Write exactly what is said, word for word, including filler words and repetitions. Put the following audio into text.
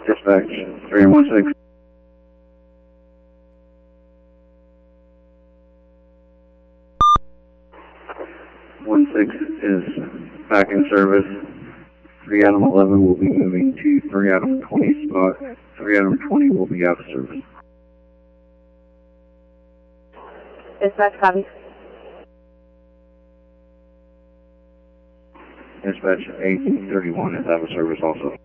Dispatch three one six. one six is back in service. three Adam eleven will be moving to three Adam twenty spot. three Adam twenty will be out of service. Dispatch, copy. Dispatch eight thirty-one is out of service also.